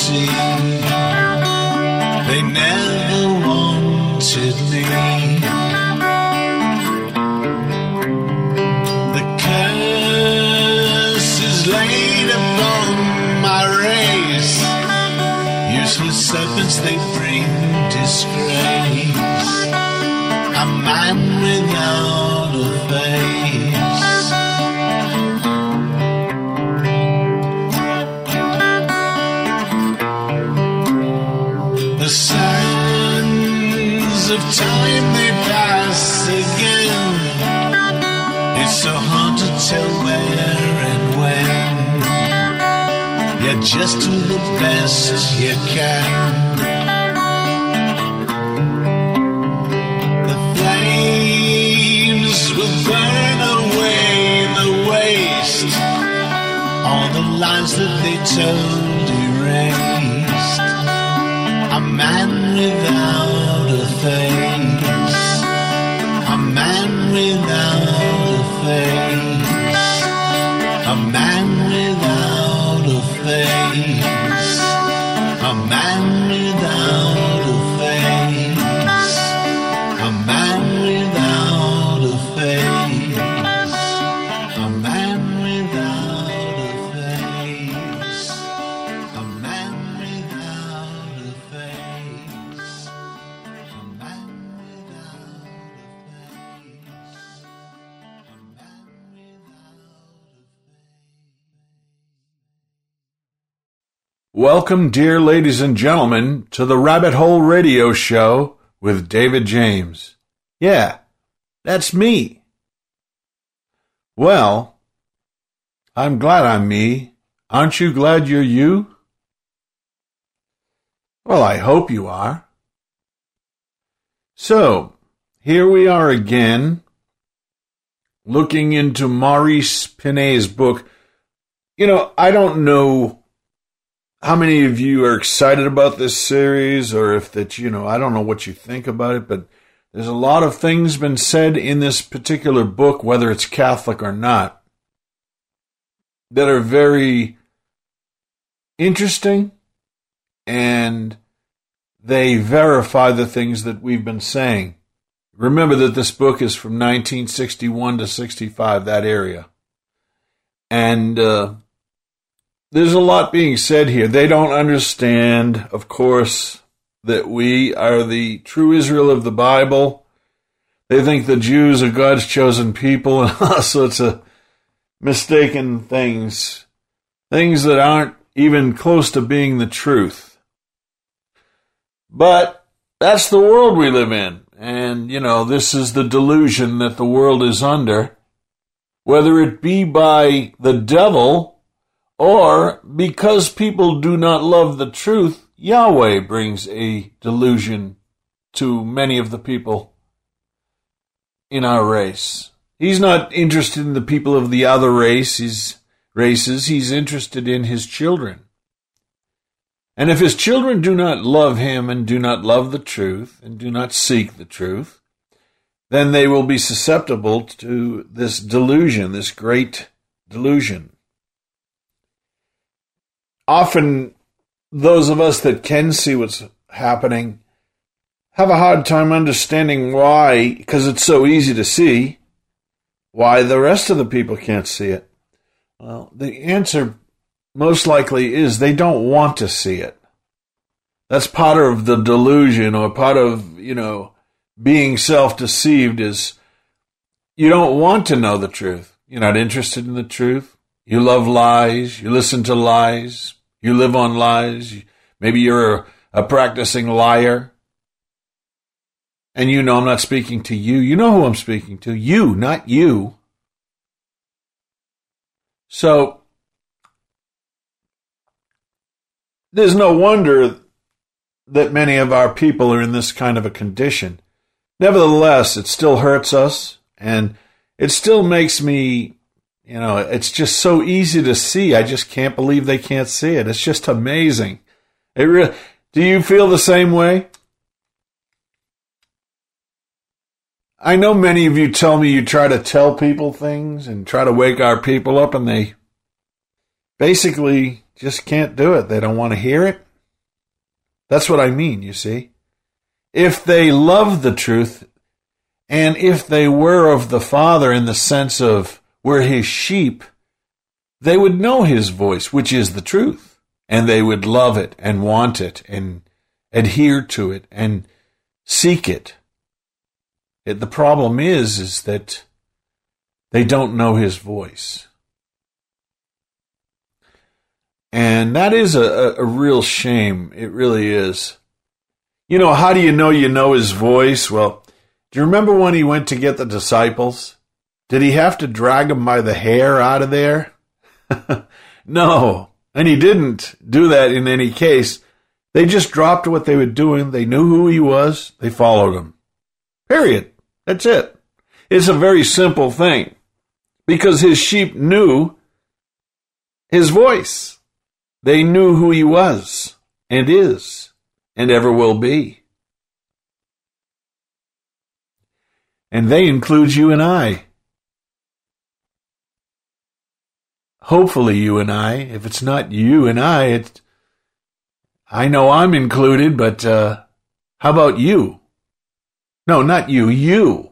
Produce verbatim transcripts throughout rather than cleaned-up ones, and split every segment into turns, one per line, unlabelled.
see. They never wanted me. The curse is laid upon my race. Useless serpents, they bring disgrace. A man without a face. The sands of time, they pass again. It's so hard to tell where and when. Yeah, just do the best you can. The flames will burn away the waste. All the lies that they told erased. A man without a face. A man without a face. A man without a face. A man without a face. A man without a face. A man without a face. A man without a face. A man without a face. A man without a
Welcome, dear ladies and gentlemen, to the Rabbit Hole Radio Show with David James. Yeah, that's me. Well, I'm glad I'm me. Aren't you glad you're you? Well, I hope you are. So, here we are again, looking into Maurice Pinay's book. You know, I don't know how many of you are excited about this series, or if that, you know, I don't know what you think about it, but there's a lot of things been said in this particular book, whether it's Catholic or not, that are very interesting, and they verify the things that we've been saying. Remember that this book is from nineteen sixty-one to sixty-five, that area. And, uh, there's a lot being said here. They don't understand, of course, that we are the true Israel of the Bible. They think the Jews are God's chosen people and all sorts of mistaken things. Things that aren't even close to being the truth. But that's the world we live in. And, you know, this is the delusion that the world is under. Whether it be by the devil, or because people do not love the truth, Yahweh brings a delusion to many of the people in our race. He's not interested in the people of the other races, races. He's interested in his children. And if his children do not love him and do not love the truth and do not seek the truth, then they will be susceptible to this delusion, this great delusion. Often, those of us that can see what's happening have a hard time understanding why, because it's so easy to see, why the rest of the people can't see it. Well, the answer most likely is they don't want to see it. That's part of the delusion, or part of, you know, being self-deceived, is you don't want to know the truth. You're not interested in the truth. You love lies. You listen to lies. You live on lies. Maybe you're a, a practicing liar. And you know I'm not speaking to you. You know who I'm speaking to. You, not you. So, there's no wonder that many of our people are in this kind of a condition. Nevertheless, it still hurts us, and it still makes me, you know, it's just so easy to see. I just can't believe they can't see it. It's just amazing. It really, do you feel the same way? I know many of you tell me you try to tell people things and try to wake our people up, and they basically just can't do it. They don't want to hear it. That's what I mean, you see. If they love the truth, and if they were of the Father in the sense of we're his sheep, they would know his voice, which is the truth, and they would love it and want it and adhere to it and seek it. It the problem is, is that they don't know his voice. And that is a, a real shame. It really is. You know, how do you know you know his voice? Well, do you remember when he went to get the disciples? Did he have to drag them by the hair out of there? No. And he didn't do that in any case. They just dropped what they were doing. They knew who he was. They followed him. Period. That's it. It's a very simple thing. Because his sheep knew his voice. They knew who he was and is and ever will be. And they include you and I. Hopefully you and I. If it's not you and I, it's, I know I'm included, but uh, how about you? No, not you, you.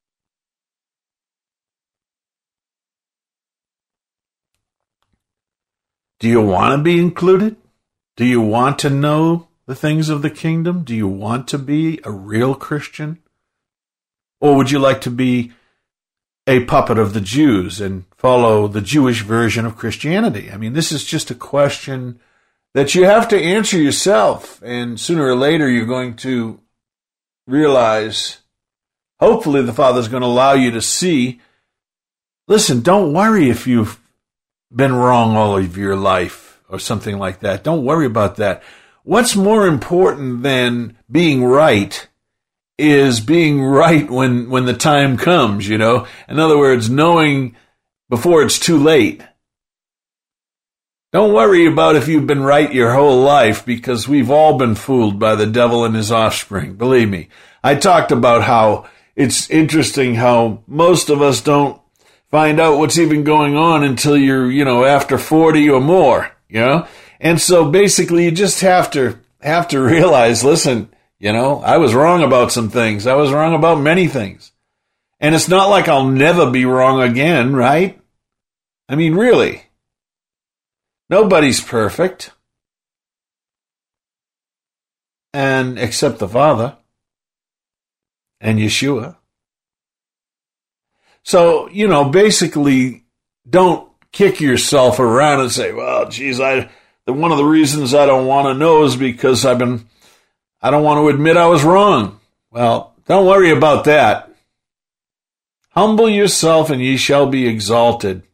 Do you want to be included? Do you want to know the things of the kingdom? Do you want to be a real Christian? Or would you like to be a puppet of the Jews and follow the Jewish version of Christianity? I mean, this is just a question that you have to answer yourself. And sooner or later, you're going to realize, hopefully the Father's going to allow you to see, listen, don't worry if you've been wrong all of your life or something like that. Don't worry about that. What's more important than being right is being right when, when the time comes, you know. In other words, knowing before it's too late. Don't worry about if you've been right your whole life, because we've all been fooled by the devil and his offspring. Believe me. I talked about how it's interesting how most of us don't find out what's even going on until you're, you know, after forty or more, you know? And so basically you just have to, have to realize, listen, you know, I was wrong about some things. I was wrong about many things. And it's not like I'll never be wrong again, right? I mean, really. Nobody's perfect. And except the Father and Yeshua. So, you know, basically don't kick yourself around and say, well, geez, I, the, one of the reasons I don't want to know is because I've been, I don't want to admit I was wrong. Well, don't worry about that. Humble yourself and ye shall be exalted.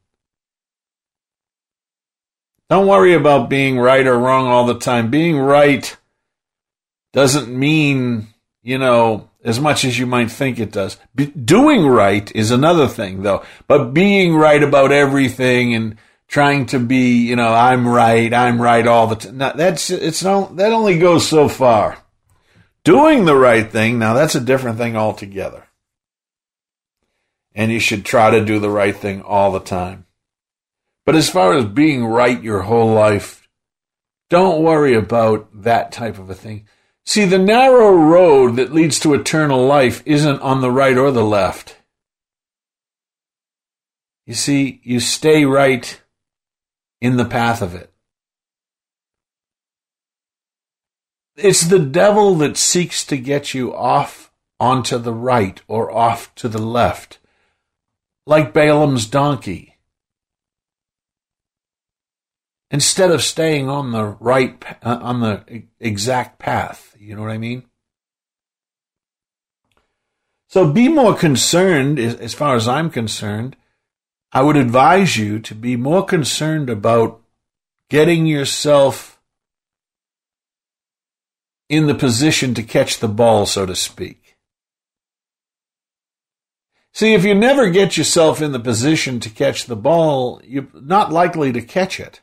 Don't worry about being right or wrong all the time. Being right doesn't mean, you know, as much as you might think it does. Be- doing right is another thing, though. But being right about everything and trying to be, you know, I'm right, I'm right all the time. No, that's it's not, that only goes so far. Doing the right thing, now that's a different thing altogether. And you should try to do the right thing all the time. But as far as being right your whole life, don't worry about that type of a thing. See, the narrow road that leads to eternal life isn't on the right or the left. You see, you stay right in the path of it. It's the devil that seeks to get you off onto the right or off to the left, like Balaam's donkey. Instead of staying on the right, uh, on the exact path. You know what I mean? So be more concerned, as far as I'm concerned, I would advise you to be more concerned about getting yourself in the position to catch the ball, so to speak. See, if you never get yourself in the position to catch the ball, you're not likely to catch it.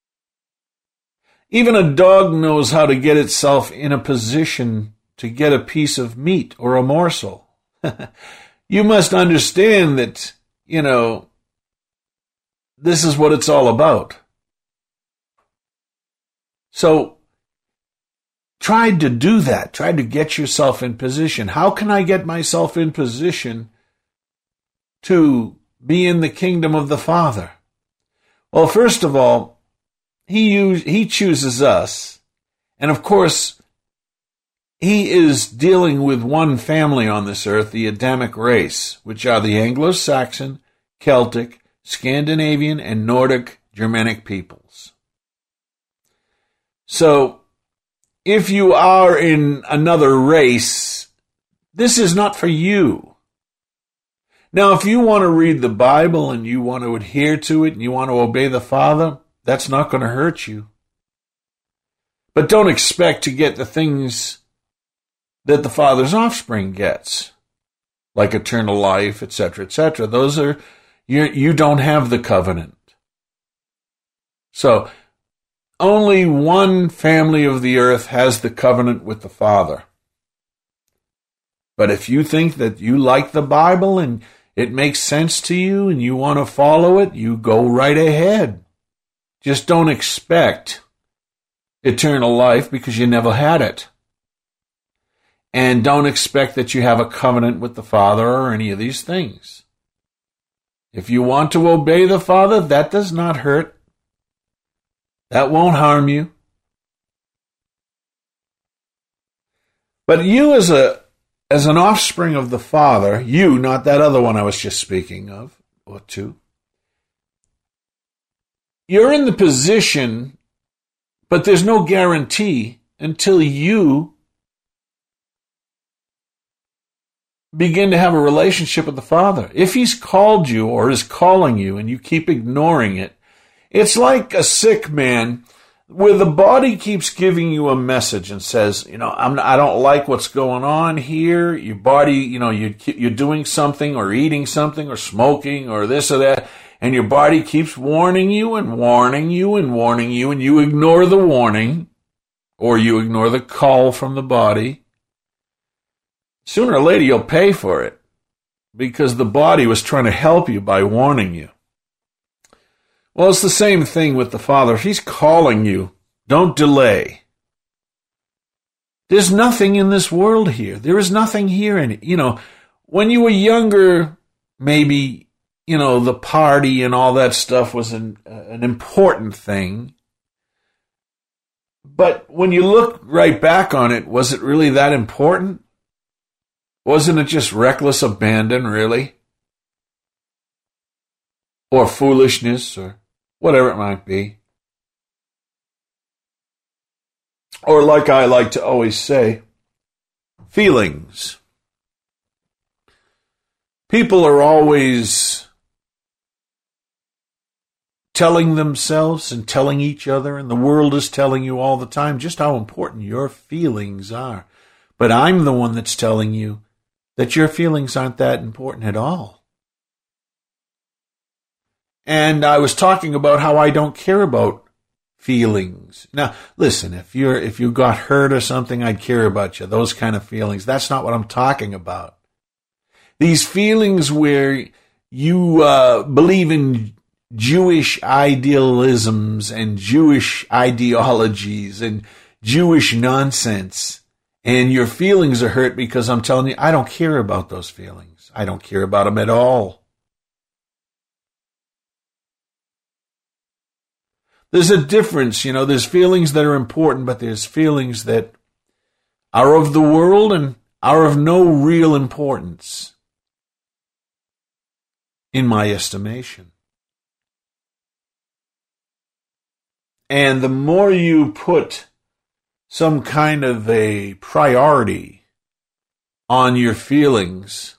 Even a dog knows how to get itself in a position to get a piece of meat or a morsel. You must understand that, you know, this is what it's all about. So, tried to do that, tried to get yourself in position. How can I get myself in position to be in the kingdom of the Father? Well, first of all, he use, he chooses us. And of course, he is dealing with one family on this earth, the Adamic race, which are the Anglo-Saxon, Celtic, Scandinavian, and Nordic Germanic peoples. So, if you are in another race, this is not for you. Now, if you want to read the Bible and you want to adhere to it and you want to obey the Father, that's not going to hurt you. But don't expect to get the things that the Father's offspring gets, like eternal life, et cetera, et cetera. Those are, you, you don't have the covenant. So, only one family of the earth has the covenant with the Father. But if you think that you like the Bible and it makes sense to you and you want to follow it, you go right ahead. Just don't expect eternal life because you never had it. And don't expect that you have a covenant with the Father or any of these things. If you want to obey the Father, that does not hurt. That won't harm you. But you as a as an offspring of the Father, you, not that other one I was just speaking of, or two, you're in the position, but there's no guarantee until you begin to have a relationship with the Father. If he's called you or is calling you and you keep ignoring it, it's like a sick man where the body keeps giving you a message and says, you know, I'm, I don't like what's going on here. Your body, you know, you, you're doing something or eating something or smoking or this or that, and your body keeps warning you and warning you and warning you, and you ignore the warning or you ignore the call from the body. Sooner or later, you'll pay for it because the body was trying to help you by warning you. Well, it's the same thing with the Father. If he's calling you, don't delay. There's nothing in this world here. There is nothing here in it. You know, when you were younger, maybe, you know, the party and all that stuff was an, uh, an important thing. But when you look right back on it, was it really that important? Wasn't it just reckless abandon, really? Or foolishness, or whatever it might be. Or like I like to always say, feelings. People are always telling themselves and telling each other, and the world is telling you all the time just how important your feelings are. But I'm the one that's telling you that your feelings aren't that important at all. And I was talking about how I don't care about feelings. Now, listen, if you're if you got hurt or something, I'd care about you. Those kind of feelings. That's not what I'm talking about. These feelings where you uh, believe in Jewish idealisms and Jewish ideologies and Jewish nonsense, and your feelings are hurt because I'm telling you, I don't care about those feelings. I don't care about them at all. There's a difference, you know, there's feelings that are important, but there's feelings that are of the world and are of no real importance, in my estimation. And the more you put some kind of a priority on your feelings,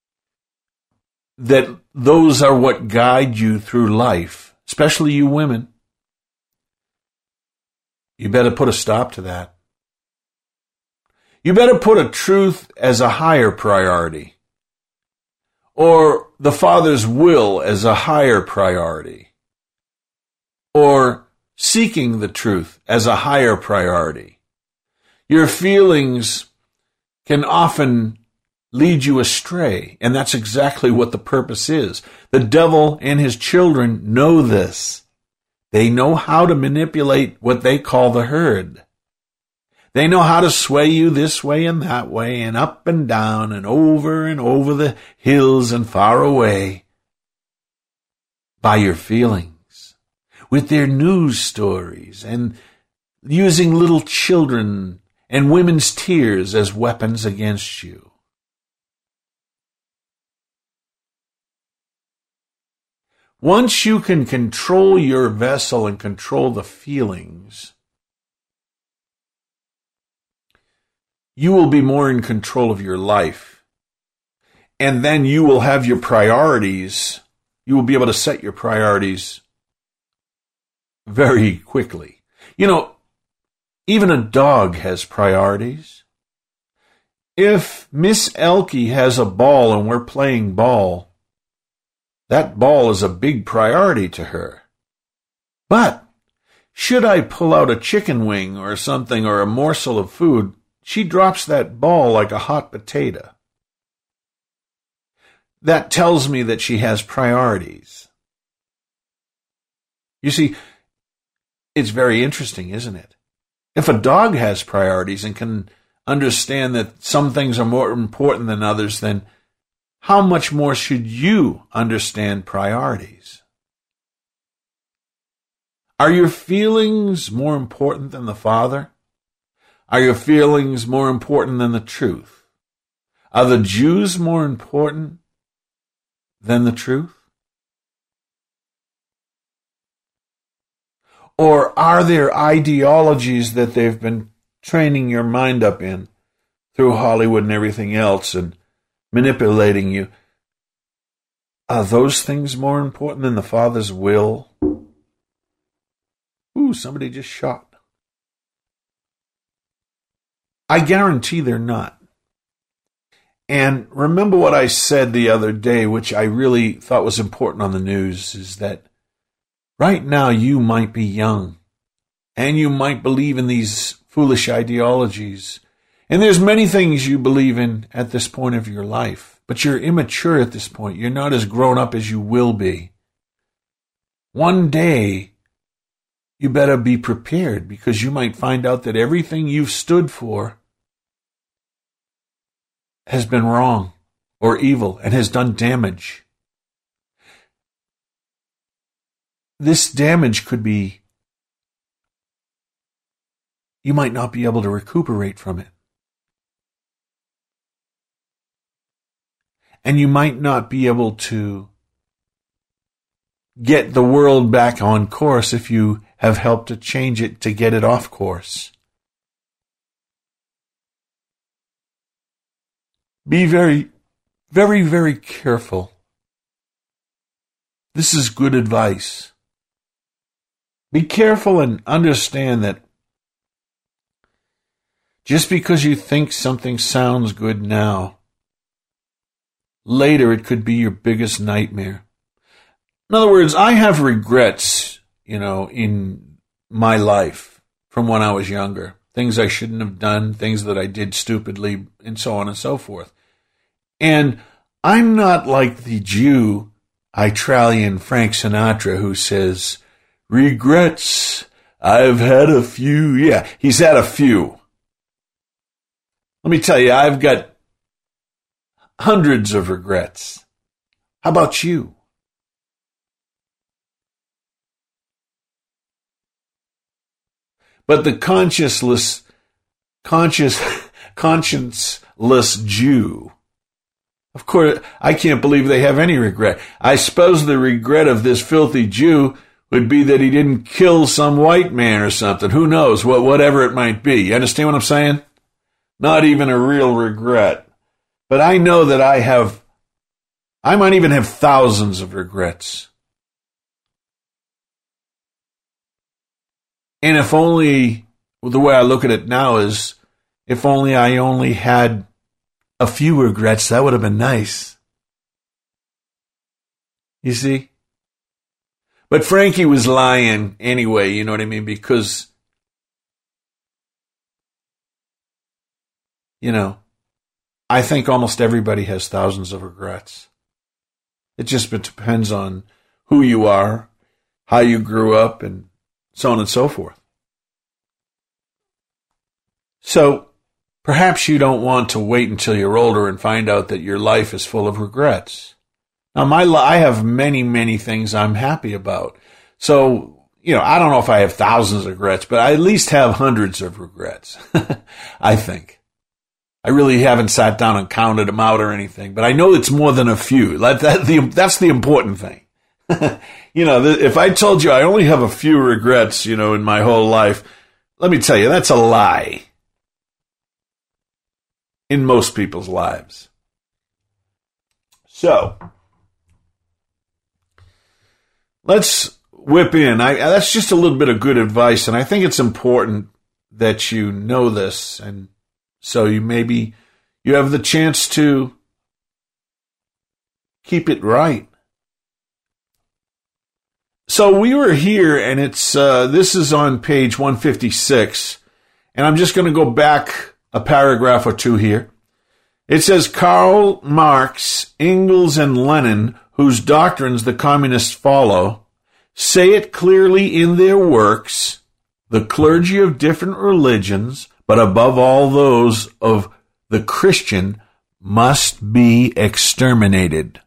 that those are what guide you through life, especially you women, you better put a stop to that. You better put a truth as a higher priority, or the Father's will as a higher priority, or seeking the truth as a higher priority. Your feelings can often lead you astray, and that's exactly what the purpose is. The devil and his children know this. They know how to manipulate what they call the herd. They know how to sway you this way and that way and up and down and over and over the hills and far away by your feelings, with their news stories and using little children and women's tears as weapons against you. Once you can control your vessel and control the feelings, you will be more in control of your life. And then you will have your priorities. You will be able to set your priorities very quickly. You know, even a dog has priorities. If Miss Elkie has a ball and we're playing ball, that ball is a big priority to her. But should I pull out a chicken wing or something or a morsel of food, she drops that ball like a hot potato. That tells me that she has priorities. You see, it's very interesting, isn't it? If a dog has priorities and can understand that some things are more important than others, then how much more should you understand priorities? Are your feelings more important than the Father? Are your feelings more important than the truth? Are the Jews more important than the truth? Or are there ideologies that they've been training your mind up in through Hollywood and everything else and manipulating you? Are those things more important than the Father's will? Ooh, somebody just shot. I guarantee they're not. And remember what I said the other day, which I really thought was important on the news, is that right now you might be young and you might believe in these foolish ideologies. And there's many things you believe in at this point of your life, but you're immature at this point. You're not as grown up as you will be. One day, you better be prepared, because you might find out that everything you've stood for has been wrong or evil and has done damage. This damage could be, you might not be able to recuperate from it. And you might not be able to get the world back on course if you have helped to change it to get it off course. Be very, very, very careful. This is good advice. Be careful and understand that just because you think something sounds good now, later it could be your biggest nightmare. In other words, I have regrets, you know, in my life from when I was younger. Things I shouldn't have done, things that I did stupidly, and so on and so forth. And I'm not like the Jew, Australian Frank Sinatra, who says, regrets, I've had a few. Yeah, he's had a few. Let me tell you, I've got hundreds of regrets. How about you? But the conscienceless, conscious, conscienceless Jew, of course, I can't believe they have any regret. I suppose the regret of this filthy Jew would be that he didn't kill some white man or something. Who knows? What, whatever it might be. You understand what I'm saying? Not even a real regret. But I know that I have, I might even have thousands of regrets. And if only, well, the way I look at it now is, if only I only had a few regrets, that would have been nice. You see? But Frankie was lying anyway, you know what I mean? Because, you know, I think almost everybody has thousands of regrets. It just depends on who you are, how you grew up, and so on and so forth. So perhaps you don't want to wait until you're older and find out that your life is full of regrets. Now, my li- I have many, many things I'm happy about. So, you know, I don't know if I have thousands of regrets, but I at least have hundreds of regrets, I think. I really haven't sat down and counted them out or anything, but I know it's more than a few. That, that, the, that's the important thing. You know, if I told you I only have a few regrets, you know, in my whole life, let me tell you, that's a lie. In most people's lives. So, let's whip in. I, that's just a little bit of good advice, and I think it's important that you know this, and so you maybe you have the chance to keep it right. So we were here, and it's uh, this is on page one fifty-six, and I'm just going to go back a paragraph or two here. It says, Karl Marx, Engels, and Lenin, whose doctrines the communists follow, say it clearly in their works, the clergy of different religions, but above all those of the Christian, must be exterminated.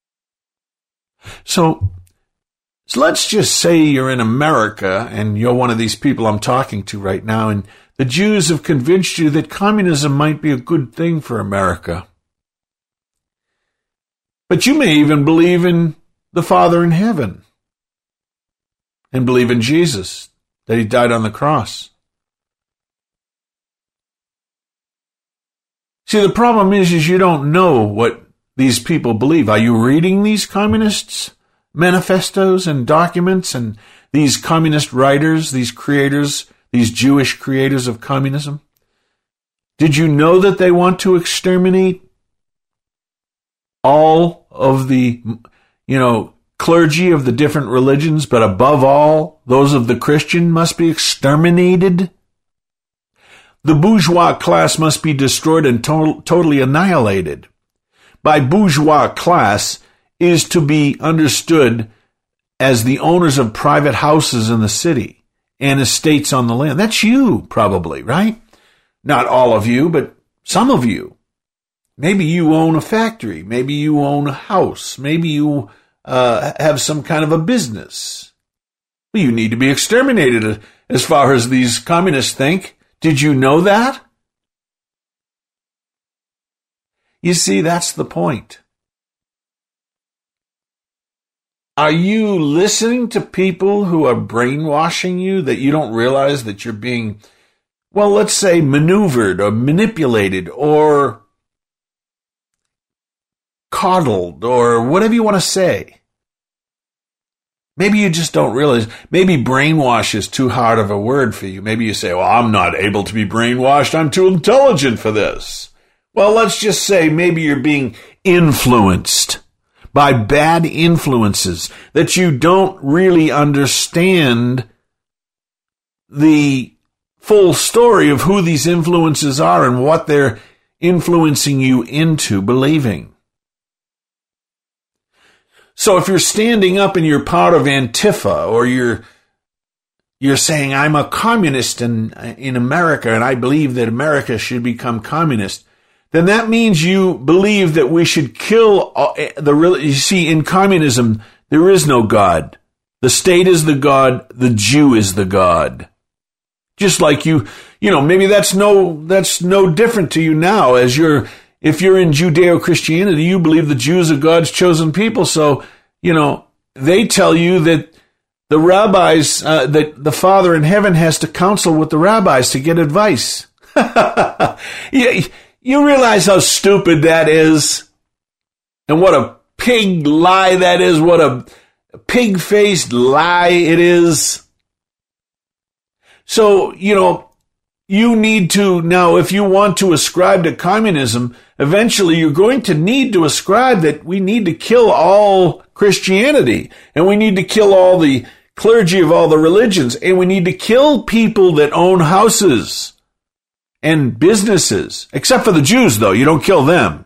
So, so let's just say you're in America, and you're one of these people I'm talking to right now, and the Jews have convinced you that communism might be a good thing for America. But you may even believe in the Father in heaven and believe in Jesus, that he died on the cross. See, the problem is, is you don't know what these people believe. Are you reading these communists' manifestos and documents and these communist writers, these creators, these Jewish creators of communism? Did you know that they want to exterminate all of the, you know, clergy of the different religions, but above all, those of the Christian must be exterminated? The bourgeois class must be destroyed and to- totally annihilated. By bourgeois class is to be understood as the owners of private houses in the city and estates on the land. That's you, probably, right? Not all of you, but some of you. Maybe you own a factory. Maybe you own a house. Maybe you uh, have some kind of a business. Well, you need to be exterminated as far as these communists think. Did you know that? You see, that's the point. Are you listening to people who are brainwashing you that you don't realize that you're being, well, let's say maneuvered or manipulated or coddled or whatever you want to say? Maybe you just don't realize. Maybe brainwash is too hard of a word for you. Maybe you say, well, I'm not able to be brainwashed. I'm too intelligent for this. Well, let's just say maybe you're being influenced by bad influences, that you don't really understand the full story of who these influences are and what they're influencing you into believing. So if you're standing up and you're part of Antifa, or you're you're saying, I'm a communist in, in America and I believe that America should become communist, then that means you believe that we should kill the, you see, in communism, there is no God. The state is the God, the Jew is the God. Just like you, you know, maybe that's no, that's no different to you now as you're, if you're in Judeo-Christianity, you believe the Jews are God's chosen people. So, you know, they tell you that the rabbis, uh, that the Father in heaven has to counsel with the rabbis to get advice. yeah. You realize how stupid that is? And what a pig lie that is? What a pig-faced lie it is? So, you know, you need to, now, if you want to ascribe to communism, eventually you're going to need to ascribe that we need to kill all Christianity, and we need to kill all the clergy of all the religions, and we need to kill people that own houses and businesses, except for the Jews, though. You don't kill them.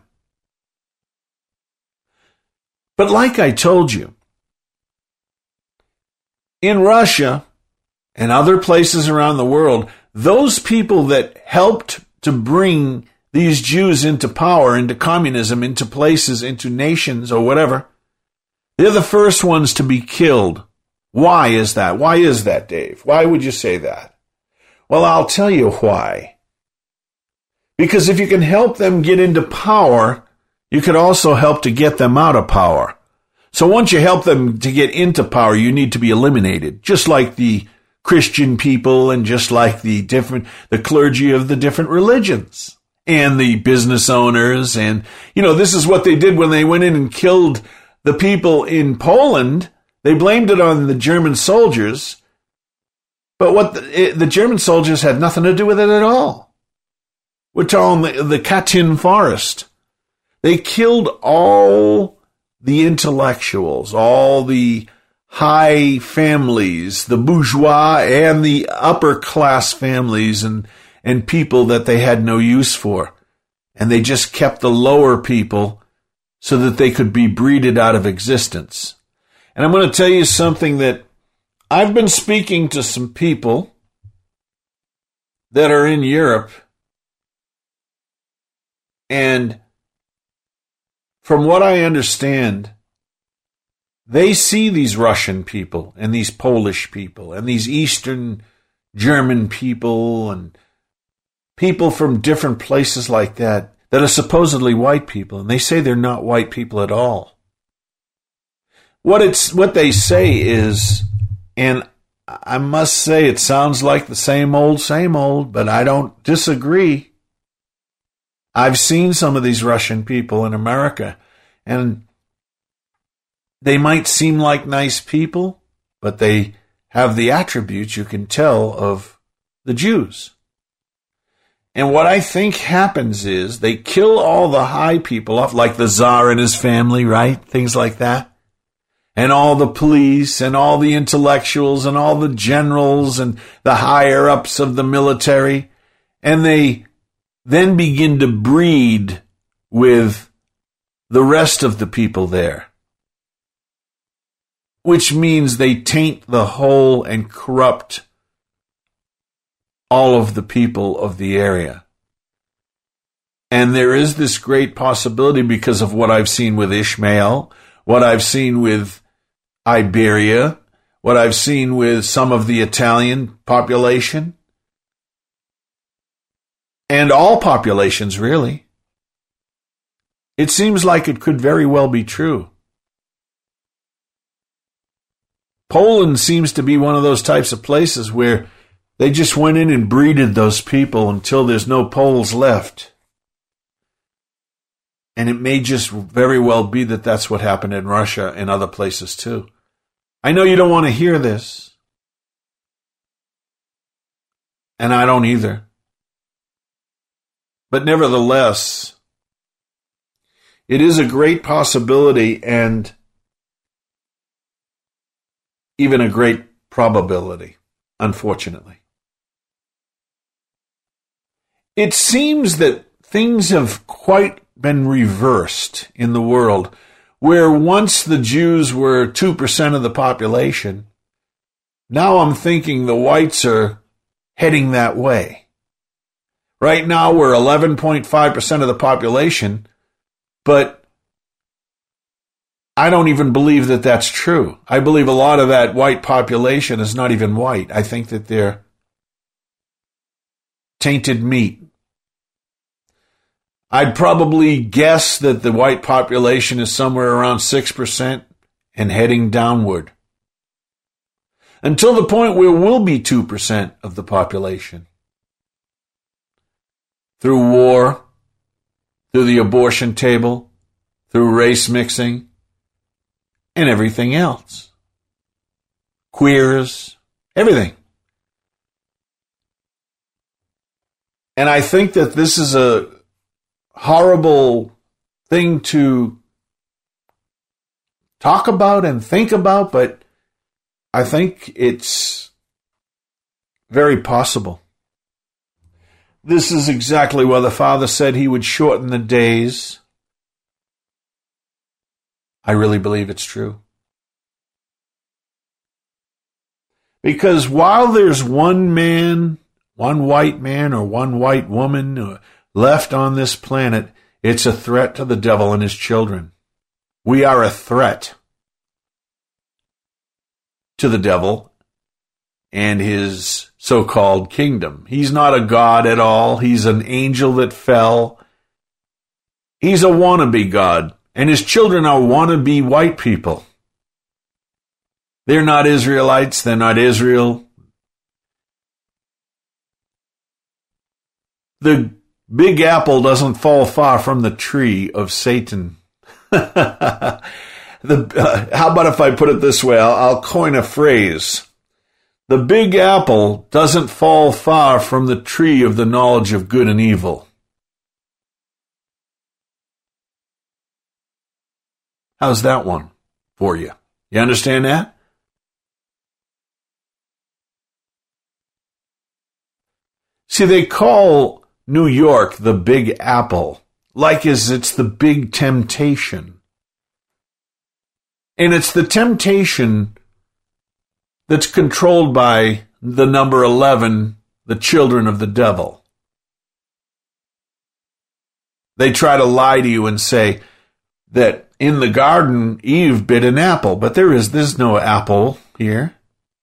But like I told you, in Russia and other places around the world, those people that helped to bring these Jews into power, into communism, into places, into nations or whatever, they're the first ones to be killed. Why is that? Why is that, Dave? Why would you say that? Well, I'll tell you why. Because if you can help them get into power, you could also help to get them out of power. So once you help them to get into power, you need to be eliminated, just like the Christian people and just like the different, the clergy of the different religions and the business owners. And, you know, this is what they did when they went in and killed the people in Poland. They blamed it on the German soldiers, but what the, it, the German soldiers had nothing to do with it at all. We're talking the, the Katyn Forest. They killed all the intellectuals, all the high families, the bourgeois and the upper class families and, and people that they had no use for. And they just kept the lower people so that they could be breeded out of existence. And I'm going to tell you something that I've been speaking to some people that are in Europe, and from what I understand, they see these Russian people and these Polish people and these Eastern German people and people from different places like that that are supposedly white people, and they say they're not white people at all. What it's what they say is, and I must say it sounds like the same old, same old, but I don't disagree. I've seen some of these Russian people in America, and they might seem like nice people, but they have the attributes, you can tell, of the Jews. And what I think happens is they kill all the high people off, like the Tsar and his family, right? Things like that. And all the police and all the intellectuals and all the generals and the higher-ups of the military. And they then begin to breed with the rest of the people there, which means they taint the whole and corrupt all of the people of the area. And there is this great possibility because of what I've seen with Ishmael, what I've seen with Iberia, what I've seen with some of the Italian population, and all populations, really. It seems like it could very well be true. Poland seems to be one of those types of places where they just went in and breeded those people until there's no Poles left. And it may just very well be that that's what happened in Russia and other places too. I know you don't want to hear this. And I don't either. But nevertheless, it is a great possibility and even a great probability, unfortunately. It seems that things have quite been reversed in the world, where once the Jews were two percent of the population, now I'm thinking the whites are heading that way. Right now we're eleven point five percent of the population, but I don't even believe that that's true. I believe a lot of that white population is not even white. I think that they're tainted meat. I'd probably guess that the white population is somewhere around six percent and heading downward, until the point where we'll be two percent of the population. Through war, through the abortion table, through race mixing, and everything else. Queers, everything. And I think that this is a horrible thing to talk about and think about, but I think it's very possible. This is exactly why the Father said he would shorten the days. I really believe it's true. Because while there's one man one white man or one white woman left on this planet, it's a threat to the devil and his children. We are a threat to the devil and his so-called kingdom. He's not a god at all. He's an angel that fell. He's a wannabe god, and his children are wannabe white people. They're not Israelites. They're not Israel. The Big Apple doesn't fall far from the tree of Satan. the, uh, how about if I put it this way? I'll, I'll coin a phrase. The Big Apple doesn't fall far from the tree of the knowledge of good and evil. How's that one for you? You understand that? See, they call New York the Big Apple, like as it's the big temptation. And it's the temptation that's controlled by the number eleven, the children of the devil. They try to lie to you and say that in the garden, Eve bit an apple, but there is there's no apple here.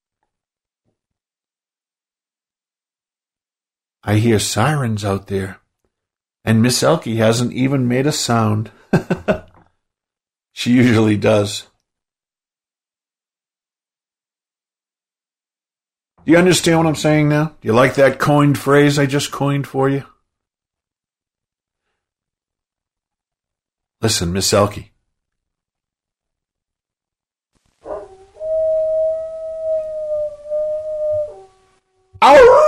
I hear sirens out there, and Miss Elke hasn't even made a sound. She usually does. Do you understand what I'm saying now? Do you like that coined phrase I just coined for you? Listen, Miss Elke. Ow!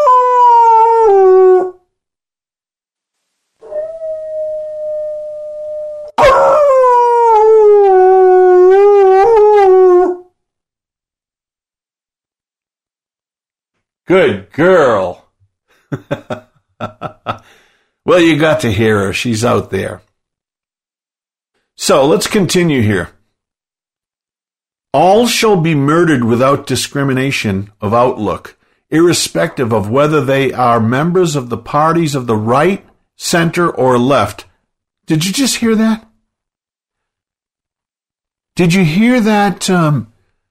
Good girl. Well, you got to hear her. She's out there. So let's continue here. All shall be murdered without discrimination of outlook, irrespective of whether they are members of the parties of the right, center, or left. Did you just hear that? Did you hear that? Um,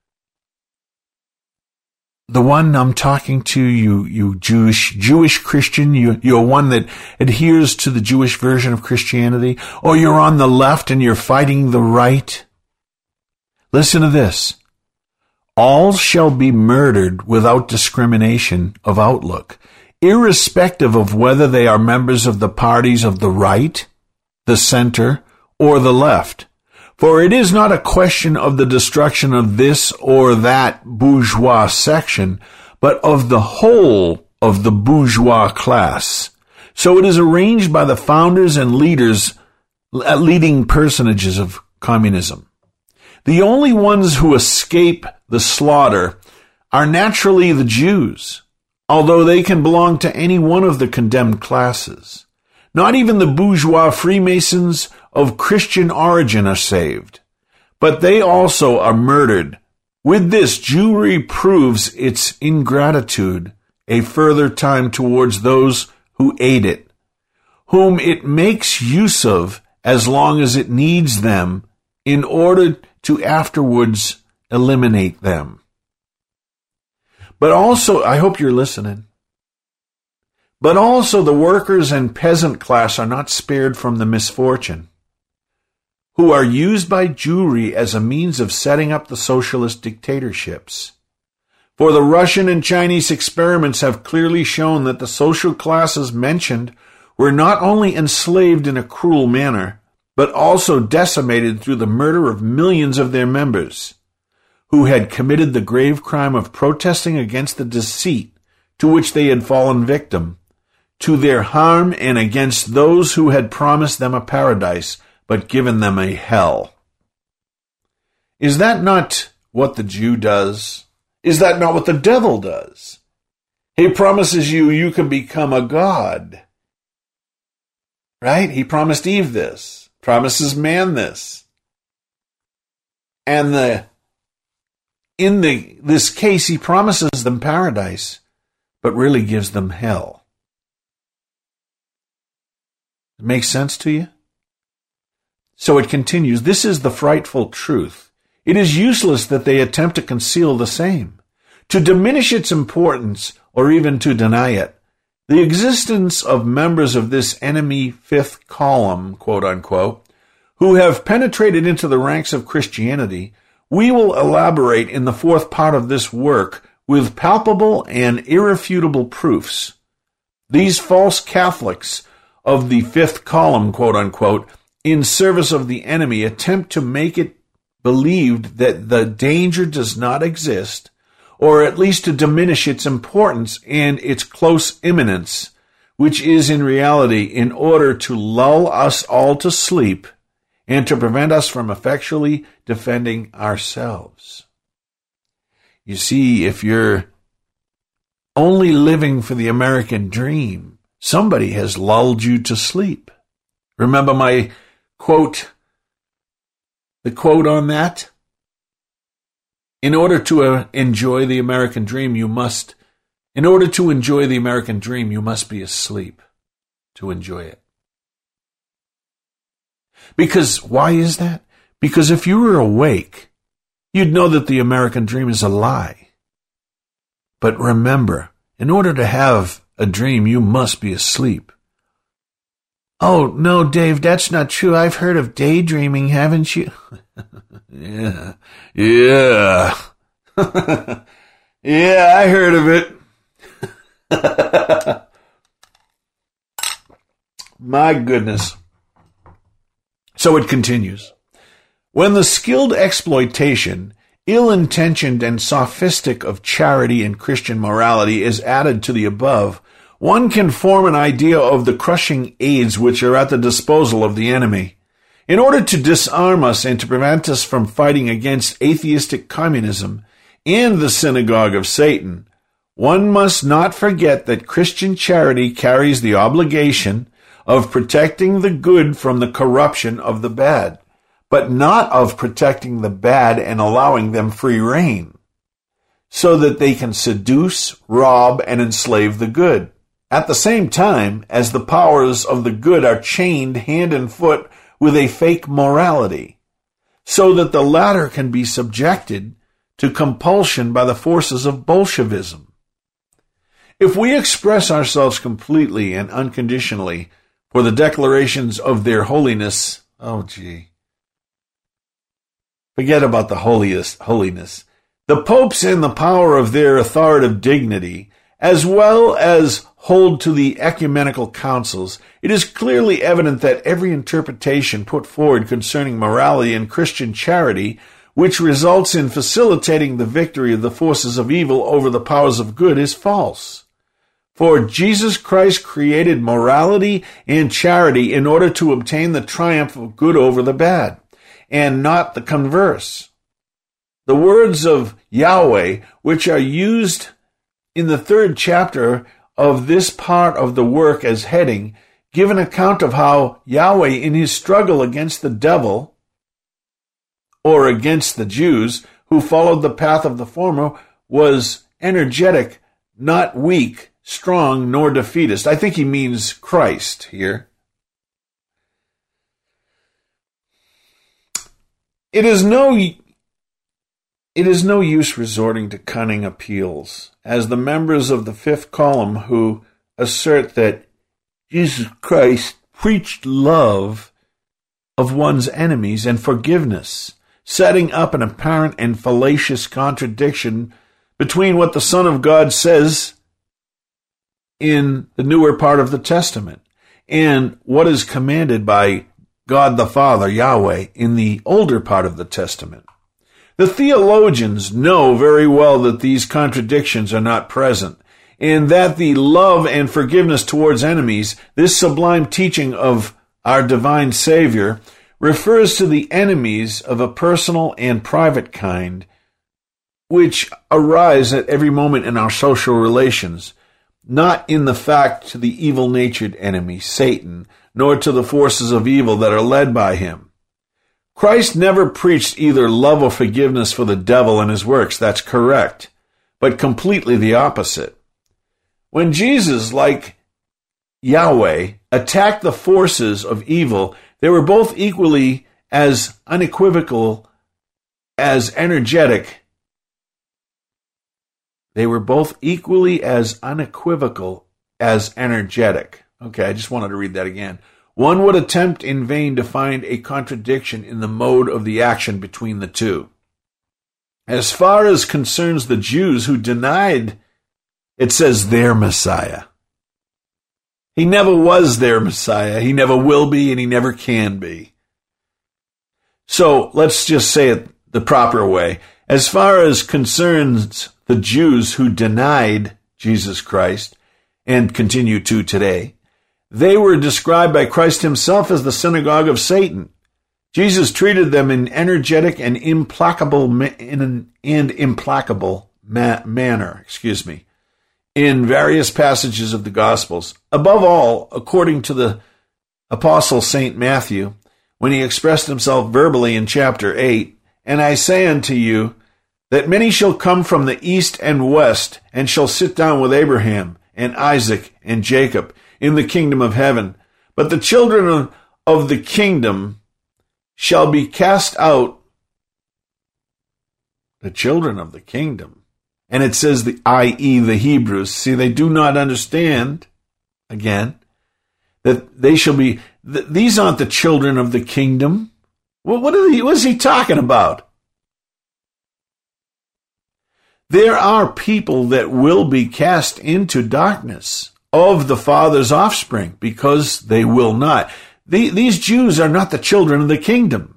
the one I'm talking to, you, you Jewish, Jewish Christian, you, you're one that adheres to the Jewish version of Christianity, or you're on the left and you're fighting the right. Listen to this. All shall be murdered without discrimination of outlook, irrespective of whether they are members of the parties of the right, the center, or the left. For it is not a question of the destruction of this or that bourgeois section, but of the whole of the bourgeois class. So it is arranged by the founders and leaders, leading personages of communism. The only ones who escape the slaughter are naturally the Jews, although they can belong to any one of the condemned classes. Not even the bourgeois Freemasons of Christian origin are saved, but they also are murdered. With this, Jewry proves its ingratitude a further time towards those who aid it, whom it makes use of as long as it needs them in order to afterwards eliminate them. But also, I hope you're listening, but also the workers and peasant class are not spared from the misfortune, who are used by Jewry as a means of setting up the socialist dictatorships. For the Russian and Chinese experiments have clearly shown that the social classes mentioned were not only enslaved in a cruel manner, but also decimated through the murder of millions of their members, who had committed the grave crime of protesting against the deceit to which they had fallen victim, to their harm and against those who had promised them a paradise, but given them a hell. Is that not what the Jew does? Is that not what the devil does? He promises you you can become a god. Right? He promised Eve this, promises man this. And the in the this case, he promises them paradise, but really gives them hell. It makes sense to you? So it continues, this is the frightful truth. It is useless that they attempt to conceal the same, to diminish its importance, or even to deny it. The existence of members of this enemy fifth column, quote unquote, who have penetrated into the ranks of Christianity, we will elaborate in the fourth part of this work with palpable and irrefutable proofs. These false Catholics of the fifth column, quote unquote, in service of the enemy, attempt to make it believed that the danger does not exist, or at least to diminish its importance and its close imminence, which is in reality in order to lull us all to sleep and to prevent us from effectually defending ourselves. You see, if you're only living for the American dream, somebody has lulled you to sleep. Remember my quote, the quote on that? In order to uh, enjoy the American dream, you must, in order to enjoy the American dream, you must be asleep to enjoy it. Because, why is that? Because if you were awake, you'd know that the American dream is a lie. But remember, in order to have a dream, you must be asleep. Oh, no, Dave, that's not true. I've heard of daydreaming, haven't you? yeah, yeah. yeah, I heard of it. My goodness. So it continues. When the skilled exploitation, ill-intentioned and sophistic of charity and Christian morality is added to the above, one can form an idea of the crushing aids which are at the disposal of the enemy. In order to disarm us and to prevent us from fighting against atheistic communism and the synagogue of Satan, one must not forget that Christian charity carries the obligation of protecting the good from the corruption of the bad, but not of protecting the bad and allowing them free rein, so that they can seduce, rob, and enslave the good. At the same time, as the powers of the good are chained hand and foot with a fake morality, so that the latter can be subjected to compulsion by the forces of Bolshevism. If we express ourselves completely and unconditionally for the declarations of their holiness, oh gee, forget about the holiest holiness, the popes in the power of their authoritative dignity, as well as hold to the ecumenical councils, it is clearly evident that every interpretation put forward concerning morality and Christian charity, which results in facilitating the victory of the forces of evil over the powers of good, is false. For Jesus Christ created morality and charity in order to obtain the triumph of good over the bad, and not the converse. The words of Yahweh, which are used in the third chapter of this part of the work as heading, give an account of how Yahweh, in his struggle against the devil, or against the Jews who followed the path of the former, was energetic, not weak, strong, nor defeatist. I think he means Christ here. It is no It is no use resorting to cunning appeals, as the members of the fifth column who assert that Jesus Christ preached love of one's enemies and forgiveness, setting up an apparent and fallacious contradiction between what the Son of God says in the newer part of the Testament and what is commanded by God the Father, Yahweh, in the older part of the Testament. The theologians know very well that these contradictions are not present, and that the love and forgiveness towards enemies, this sublime teaching of our divine Savior, refers to the enemies of a personal and private kind, which arise at every moment in our social relations, not in the fact to the evil-natured enemy, Satan, nor to the forces of evil that are led by him. Christ never preached either love or forgiveness for the devil and his works, that's correct, but completely the opposite. When Jesus, like Yahweh, attacked the forces of evil, they were both equally as unequivocal as energetic. They were both equally as unequivocal as energetic. Okay, I just wanted to read that again. One would attempt in vain to find a contradiction in the mode of the action between the two. As far as concerns the Jews who denied, it says, their Messiah. He never was their Messiah. He never will be, and he never can be. So let's just say it the proper way. As far as concerns the Jews who denied Jesus Christ and continue to today, they were described by Christ himself as the synagogue of Satan. Jesus treated them in energetic and implacable ma- in an, and implacable ma- manner, excuse me, in various passages of the Gospels. Above all, according to the Apostle Saint Matthew, when he expressed himself verbally in chapter eight, and I say unto you, that many shall come from the east and west, and shall sit down with Abraham and Isaac and Jacob in the kingdom of heaven. But the children of, of the kingdom shall be cast out. The children of the kingdom. And it says, the that is the Hebrews. See, they do not understand, again, that they shall be, th- these aren't the children of the kingdom. Well, what, are he, what is he talking about? There are people that will be cast into darkness of the Father's offspring because they will not. The, these Jews are not the children of the kingdom.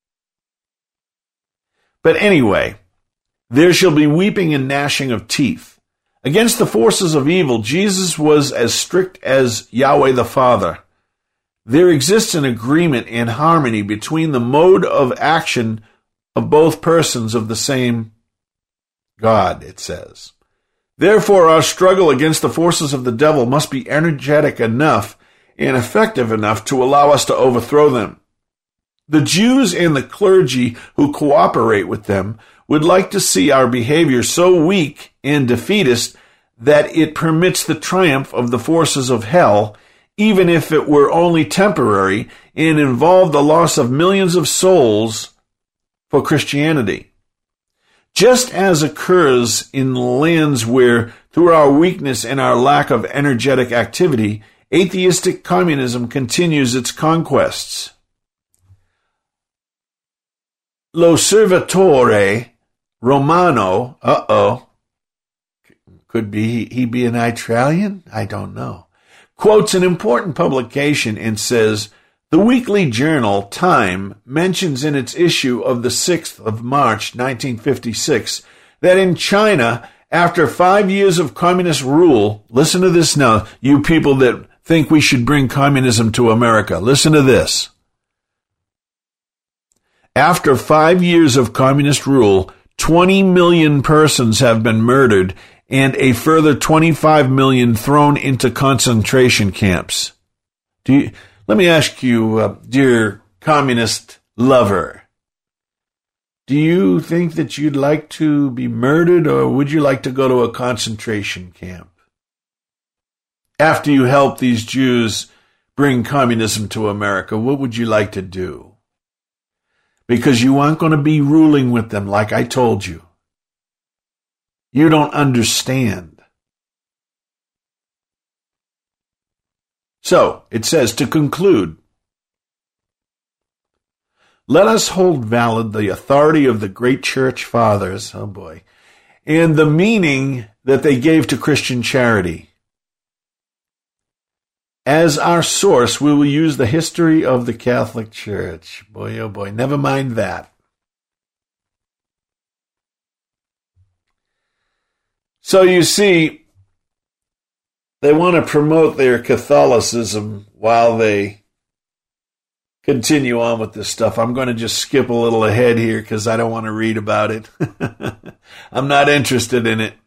But anyway, there shall be weeping and gnashing of teeth. Against the forces of evil, Jesus was as strict as Yahweh the Father. There exists an agreement and harmony between the mode of action of both persons of the same God, it says. Therefore, our struggle against the forces of the devil must be energetic enough and effective enough to allow us to overthrow them. The Jews and the clergy who cooperate with them would like to see our behavior so weak and defeatist that it permits the triumph of the forces of hell, even if it were only temporary and involved the loss of millions of souls for Christianity. Just as occurs in lands where, through our weakness and our lack of energetic activity, atheistic communism continues its conquests. L'Osservatore Romano, uh-oh, could be he be an Italian? I don't know. Quotes an important publication and says, the weekly journal Time mentions in its issue of the sixth of March, nineteen fifty-six, that in China, after five years of communist rule, listen to this now, you people that think we should bring communism to America, listen to this. After five years of communist rule, twenty million persons have been murdered and a further twenty-five million thrown into concentration camps. Do you... Let me ask you, uh, dear communist lover, do you think that you'd like to be murdered, or would you like to go to a concentration camp? After you help these Jews bring communism to America, what would you like to do? Because you aren't going to be ruling with them like I told you. You don't understand. So, it says, to conclude, let us hold valid the authority of the great church fathers, oh boy, and the meaning that they gave to Christian charity. As our source, we will use the history of the Catholic Church. Boy, oh boy, never mind that. So you see, they want to promote their Catholicism while they continue on with this stuff. I'm going to just skip a little ahead here because I don't want to read about it. I'm not interested in it.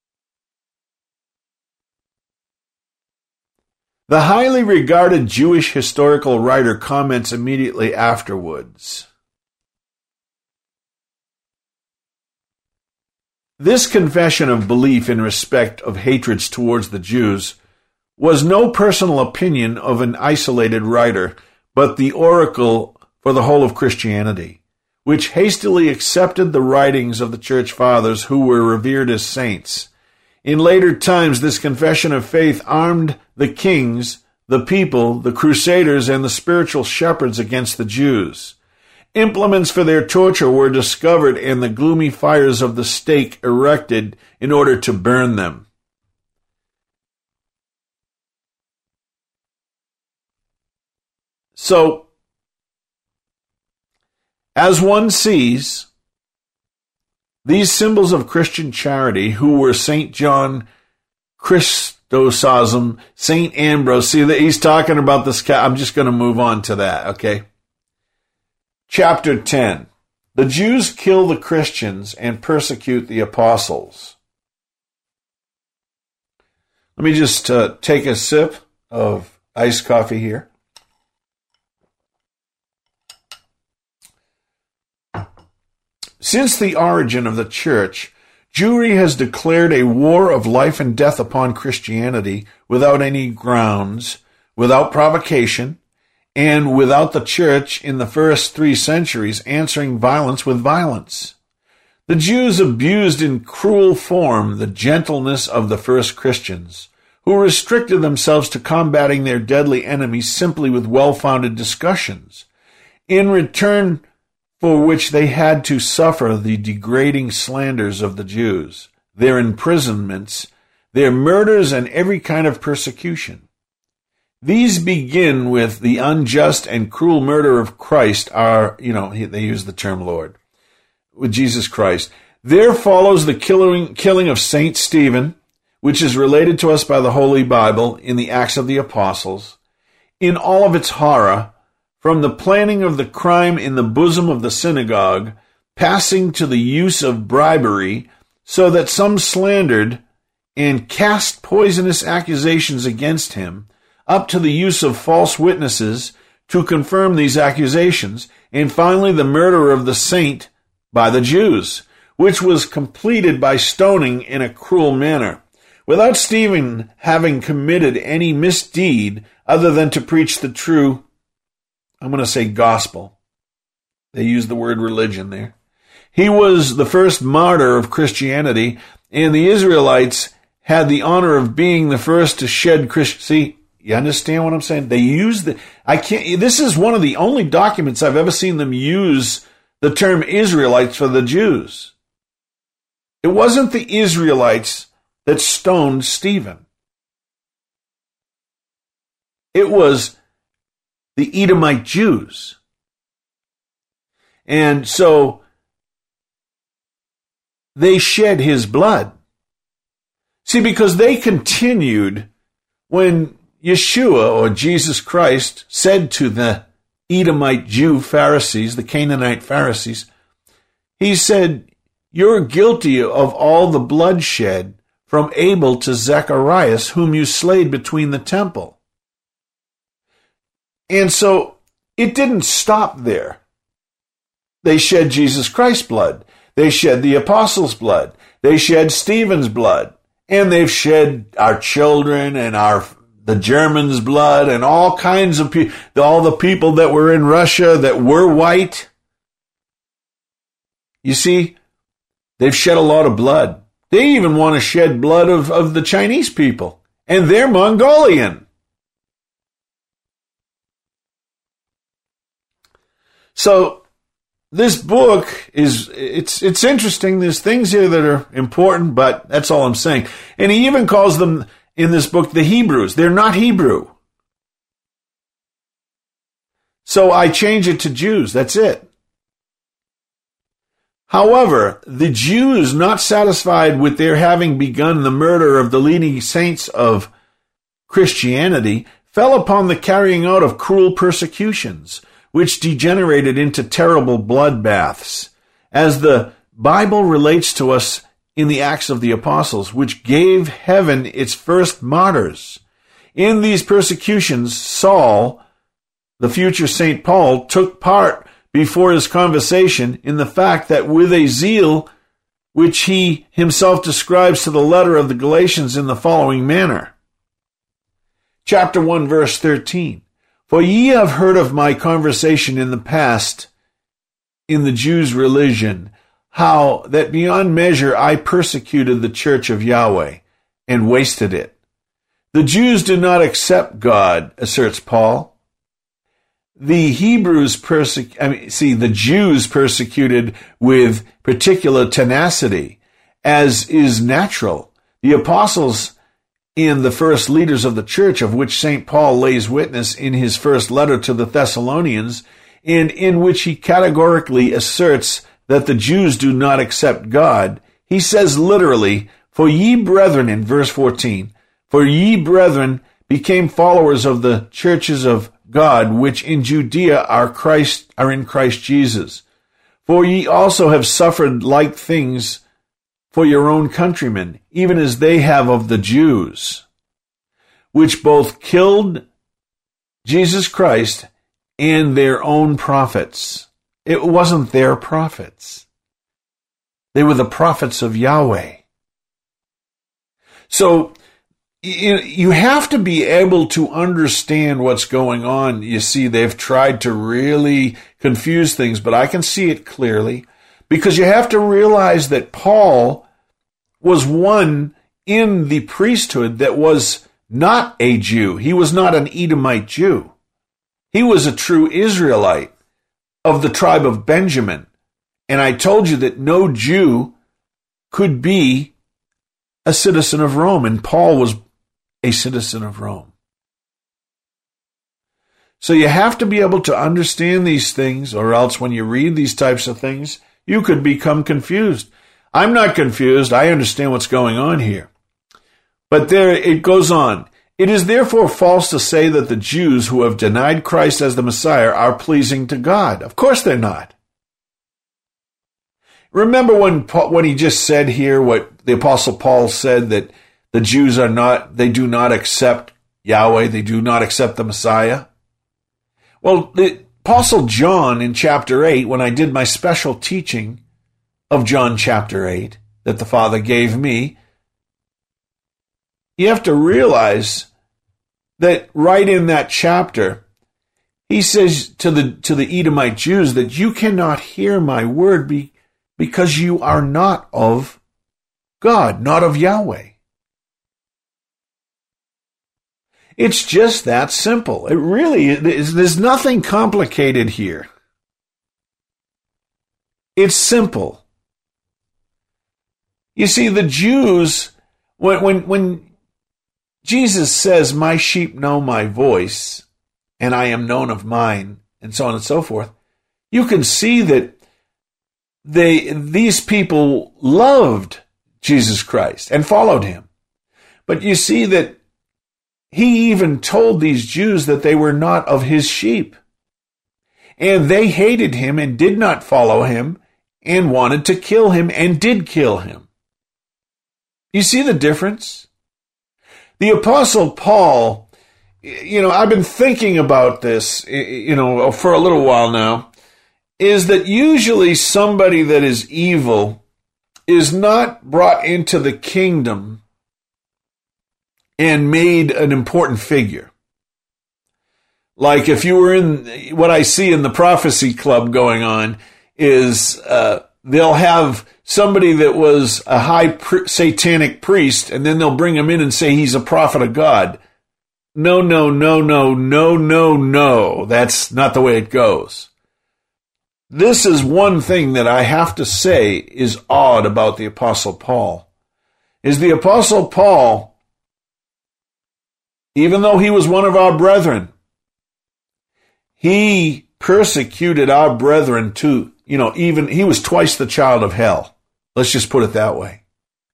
The highly regarded Jewish historical writer comments immediately afterwards. This confession of belief in respect of hatreds towards the Jews was no personal opinion of an isolated writer, but the oracle for the whole of Christianity, which hastily accepted the writings of the church fathers who were revered as saints. In later times, this confession of faith armed the kings, the people, the crusaders, and the spiritual shepherds against the Jews. Implements for their torture were discovered and the gloomy fires of the stake erected in order to burn them. So, as one sees, these symbols of Christian charity, who were Saint John Chrysostom, Saint Ambrose, see that he's talking about this. I'm just going to move on to that, okay? Chapter ten. The Jews kill the Christians and persecute the apostles. Let me just uh, take a sip of iced coffee here. Since the origin of the church, Jewry has declared a war of life and death upon Christianity without any grounds, without provocation, and without the church in the first three centuries answering violence with violence. The Jews abused in cruel form the gentleness of the first Christians, who restricted themselves to combating their deadly enemies simply with well-founded discussions. In return for which they had to suffer the degrading slanders of the Jews, their imprisonments, their murders, and every kind of persecution. These begin with the unjust and cruel murder of Christ, our, you know, they use the term Lord, with Jesus Christ. There follows the killing, killing of Saint Stephen, which is related to us by the Holy Bible in the Acts of the Apostles, in all of its horror, from the planning of the crime in the bosom of the synagogue, passing to the use of bribery, so that some slandered and cast poisonous accusations against him, up to the use of false witnesses to confirm these accusations, and finally the murder of the saint by the Jews, which was completed by stoning in a cruel manner, without Stephen having committed any misdeed other than to preach the true, I'm going to say gospel. They use the word religion there. He was the first martyr of Christianity, and the Israelites had the honor of being the first to shed Christ. See, you understand what I'm saying? They use the, I can't, this is one of the only documents I've ever seen them use the term Israelites for the Jews. It wasn't the Israelites that stoned Stephen. It was the Edomite Jews. And so they shed his blood. See, because they continued when Yeshua, or Jesus Christ, said to the Edomite Jew Pharisees, the Canaanite Pharisees, he said, "You're guilty of all the bloodshed from Abel to Zacharias, whom you slayed between the temple." And so it didn't stop there. They shed Jesus Christ's blood. They shed the apostles' blood. They shed Stephen's blood. And they've shed our children and our the Germans' blood and all kinds of people, all the people that were in Russia that were white. You see, they've shed a lot of blood. They even want to shed blood of, of the Chinese people. And they're Mongolian. So this book is, it's it's interesting. There's things here that are important, but that's all I'm saying. And he even calls them in this book the Hebrews. They're not Hebrew. So I change it to Jews. That's it. However, the Jews, not satisfied with their having begun the murder of the leading saints of Christianity, fell upon the carrying out of cruel persecutions, which degenerated into terrible bloodbaths, as the Bible relates to us in the Acts of the Apostles, which gave heaven its first martyrs. In these persecutions, Saul, the future Saint Paul, took part before his conversation in the fact that with a zeal which he himself describes to the letter of the Galatians in the following manner. Chapter one, verse thirteen. For ye have heard of my conversation in the past in the Jews' religion, how that beyond measure I persecuted the church of Yahweh and wasted it. The Jews do not accept God, asserts Paul. The Hebrews persec- I mean, see, the Jews persecuted with particular tenacity, as is natural. The apostles and the first leaders of the church, of which Saint Paul lays witness in his first letter to the Thessalonians, and in which he categorically asserts that the Jews do not accept God, he says literally, for ye brethren, in verse fourteen, for ye brethren became followers of the churches of God, which in Judea are Christ are in Christ Jesus. For ye also have suffered like things for your own countrymen, even as they have of the Jews, which both killed Jesus Christ and their own prophets. It wasn't their prophets. They were the prophets of Yahweh. So you have to be able to understand what's going on. You see, they've tried to really confuse things, but I can see it clearly, because you have to realize that Paul was one in the priesthood that was not a Jew. He was not an Edomite Jew. He was a true Israelite of the tribe of Benjamin. And I told you that no Jew could be a citizen of Rome, and Paul was a citizen of Rome. So you have to be able to understand these things, or else when you read these types of things, you could become confused. I'm not confused. I understand what's going on here. But there it goes on. It is therefore false to say that the Jews who have denied Christ as the Messiah are pleasing to God. Of course they're not. Remember when when he just said here what the Apostle Paul said, that the Jews are not, they do not accept Yahweh, they do not accept the Messiah? Well, the Apostle John in chapter eight, when I did my special teaching of John chapter eight that the Father gave me, you have to realize that right in that chapter, he says to the to the Edomite Jews that you cannot hear my word be, because you are not of God, not of Yahweh. It's just that simple. It really is. There's nothing complicated here. It's simple. You see, the Jews, when when when Jesus says, my sheep know my voice, and I am known of mine, and so on and so forth, you can see that they these people loved Jesus Christ and followed him. But you see that he even told these Jews that they were not of his sheep. And they hated him and did not follow him and wanted to kill him and did kill him. You see the difference? The Apostle Paul, you know, I've been thinking about this, you know, for a little while now, is that usually somebody that is evil is not brought into the kingdom and made an important figure. Like if you were in, what I see in the prophecy club going on is uh, they'll have somebody that was a high pr- satanic priest, and then they'll bring him in and say he's a prophet of God. No, no, no, no, no, no, no. That's not the way it goes. This is one thing that I have to say is odd about the Apostle Paul, is the Apostle Paul, even though he was one of our brethren, he persecuted our brethren too. You know, even he was twice the child of hell. Let's just put it that way.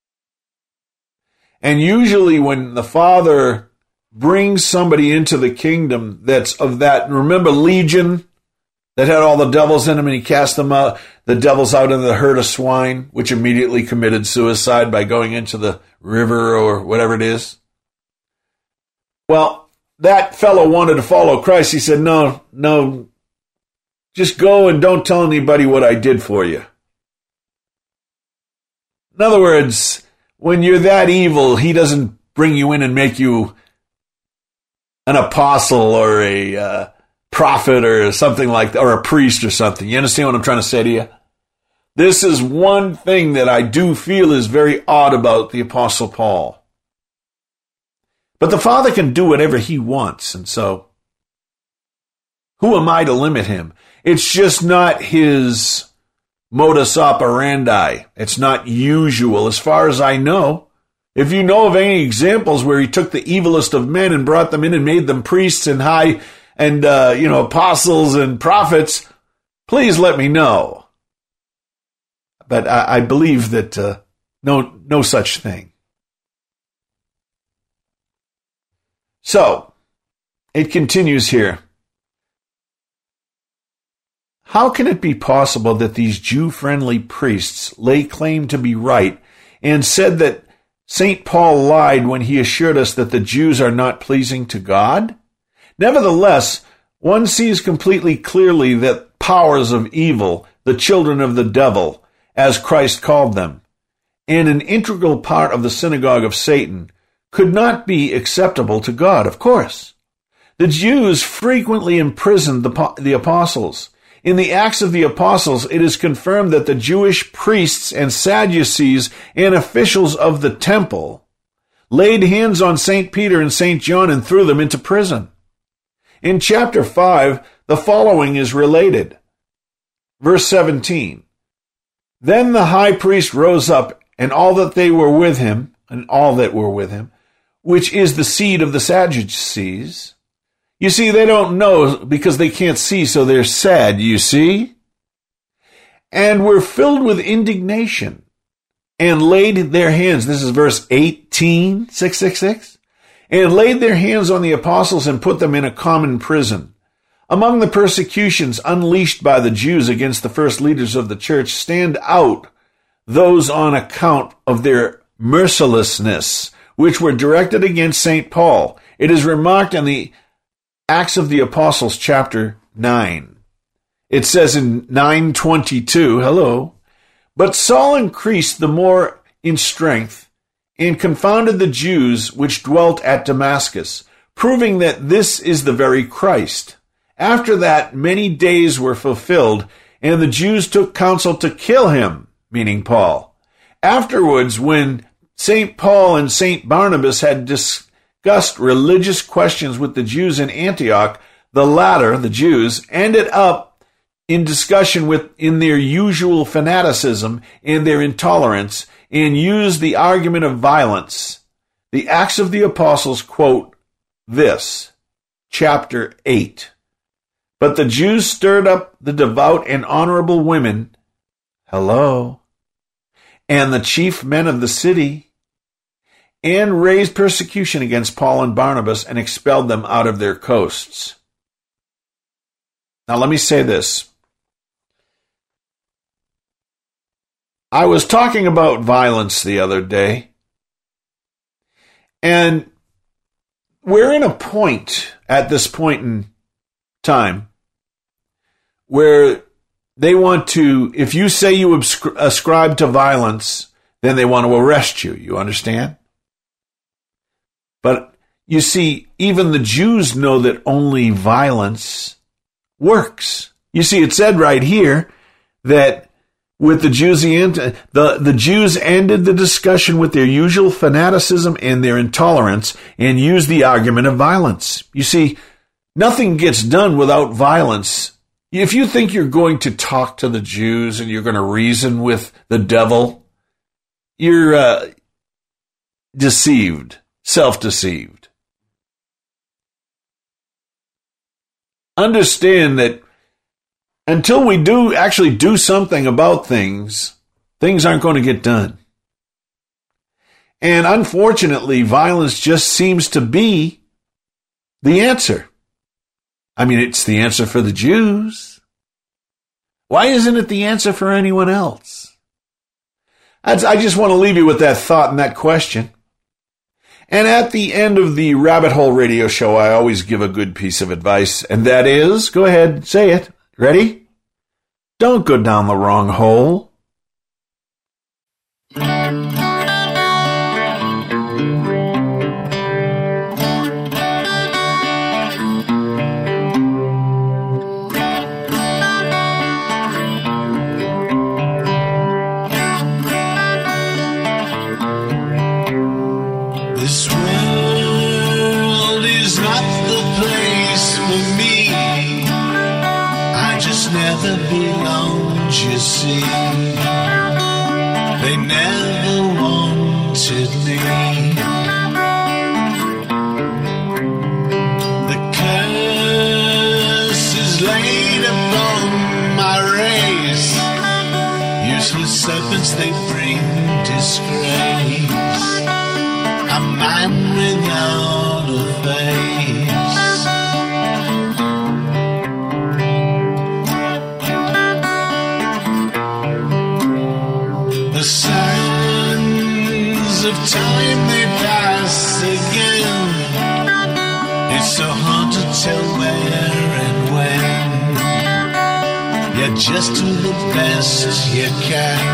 And usually when the Father brings somebody into the kingdom that's of that, remember Legion that had all the devils in them, and he cast them out, the devils out into the herd of swine, which immediately committed suicide by going into the river or whatever it is? Well, that fellow wanted to follow Christ. He said, no, no, just go and don't tell anybody what I did for you. In other words, when you're that evil, he doesn't bring you in and make you an apostle or a uh, prophet or something like that, or a priest or something. You understand what I'm trying to say to you? This is one thing that I do feel is very odd about the Apostle Paul. But the Father can do whatever he wants, and so who am I to limit him? It's just not his modus operandi. It's not usual, as far as I know. If you know of any examples where he took the evilest of men and brought them in and made them priests and high and uh, you know apostles and prophets, please let me know. But I, I believe that uh, no no such thing. So it continues here. How can it be possible that these Jew-friendly priests lay claim to be right and said that Saint Paul lied when he assured us that the Jews are not pleasing to God? Nevertheless, one sees completely clearly that powers of evil, the children of the devil, as Christ called them, and an integral part of the synagogue of Satan, could not be acceptable to God, of course. The Jews frequently imprisoned the, the apostles. In the Acts of the Apostles, it is confirmed that the Jewish priests and Sadducees and officials of the temple laid hands on Saint Peter and Saint John and threw them into prison. In chapter five, the following is related. Verse seventeen. Then the high priest rose up, and all that they were with him, and all that were with him, which is the seed of the Sadducees. You see, they don't know because they can't see, so they're sad, you see? And were filled with indignation and laid their hands, this is verse eighteen, six six six, and laid their hands on the apostles and put them in a common prison. Among the persecutions unleashed by the Jews against the first leaders of the church stand out those on account of their mercilessness, which were directed against Saint Paul. It is remarked in the Acts of the Apostles, chapter nine. It says in nine twenty-two, hello, but Saul increased the more in strength and confounded the Jews which dwelt at Damascus, proving that this is the very Christ. After that, many days were fulfilled, and the Jews took counsel to kill him, meaning Paul. Afterwards, when Saint Paul and Saint Barnabas had discussed discussed religious questions with the Jews in Antioch, the latter, the Jews, ended up in discussion with in their usual fanaticism and their intolerance and used the argument of violence. The Acts of the Apostles quote this, chapter eight. But the Jews stirred up the devout and honorable women, hello, and the chief men of the city, and raised persecution against Paul and Barnabas and expelled them out of their coasts. Now let me say this. I was talking about violence the other day, and we're in a point at this point in time where they want to, if you say you ascribe to violence, then they want to arrest you. You understand? But you see, even the Jews know that only violence works. You see, it said right here that with the Jews, the, the Jews ended the discussion with their usual fanaticism and their intolerance and used the argument of violence. You see, nothing gets done without violence. If you think you're going to talk to the Jews and you're going to reason with the devil, you're uh, deceived. Self-deceived. Understand that until we do actually do something about things, things aren't going to get done. And unfortunately, violence just seems to be the answer. I mean, it's the answer for the Jews. Why isn't it the answer for anyone else? I just want to leave you with that thought and that question. And at the end of the Rabbit Hole Radio Show, I always give a good piece of advice, and that is, go ahead, say it. Ready? Don't go down the wrong hole.
never belonged, you see. They never wanted me. The curse is laid upon my race. Useless serpents, they bring disgrace. A man without a face. The sands of time, they pass again. It's so hard to tell where and when. Yeah, just do the best you can.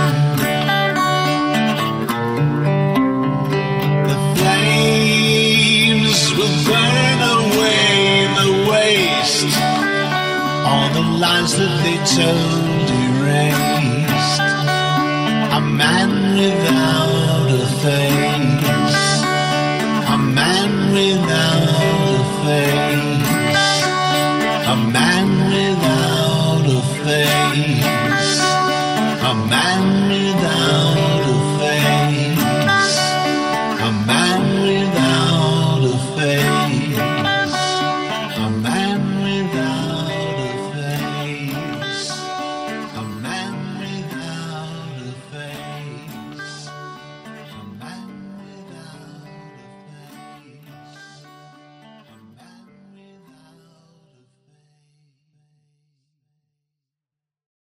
The flames will burn away the waste. All the lies that they told erased. A man without a face. A man without a face. A man without a face. A man